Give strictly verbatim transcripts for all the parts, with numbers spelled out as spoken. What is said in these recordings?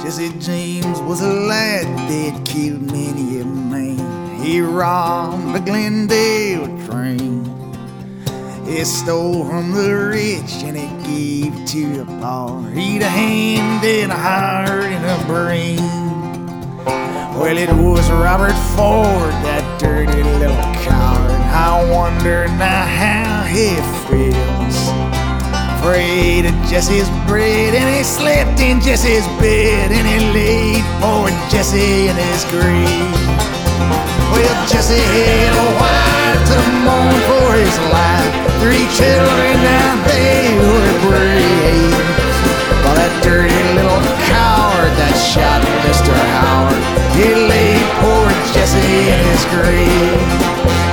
Jesse James was a lad that killed many a man. He robbed a Glendale train. He stole from the rich and he gave to the poor. He'd a hand and a heart and a brain. Well, it was Robert Ford, that dirty little coward. I wonder now how he feels. Afraid of Jesse's bread, and he slept in Jesse's bed, and he laid poor Jesse in his grave. Well, Jesse had a wife to mourn for his life, three children, now they were brave. Well, that dirty little coward that shot Mister Howard, he laid poor Jesse in his grave.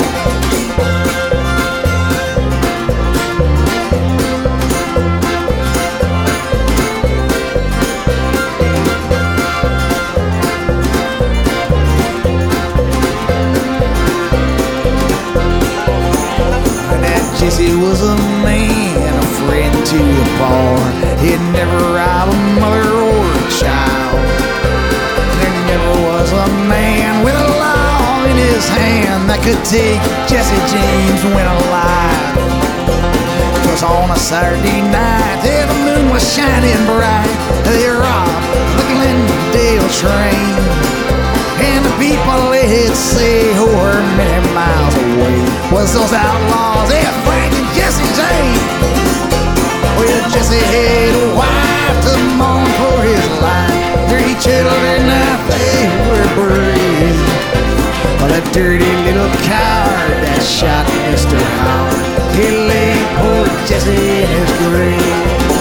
Jesse was a man, a friend to the poor. He'd never rob a mother or a child. There never was a man with a law in his hand that could take Jesse James when alive. It was on a Saturday night, and the moon was shining bright. They robbed the Glendale train, and the people they'd say who were many miles away was those outlaws, they had Frank and Jesse James. Well, Jesse had a wife to mourn for his life, three children, now they were brave. Well, that dirty little coward that shot Mister Howard, he laid poor Jesse in his grave.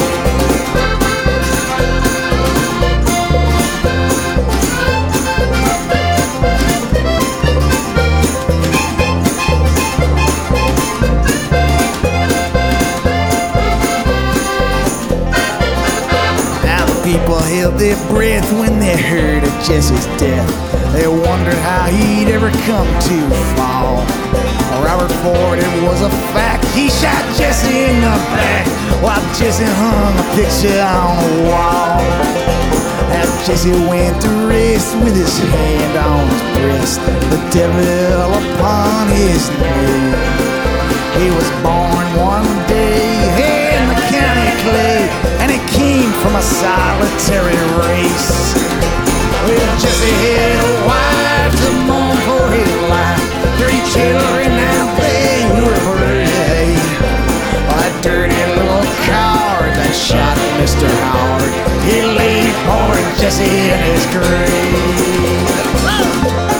People held their breath when they heard of Jesse's death. They wondered how he'd ever come to fall. Robert Ford, it was a fact, he shot Jesse in the back while Jesse hung a picture on the wall. As Jesse went to rest with his hand on his breast, the devil upon his knee. He was born one day in the county clay, and he came from a solitary race. Well, Jesse had a wife to mourn for his life, three children, now they were brave. Well, that dirty little coward that shot Mister Howard, he laid poor Jesse in his grave.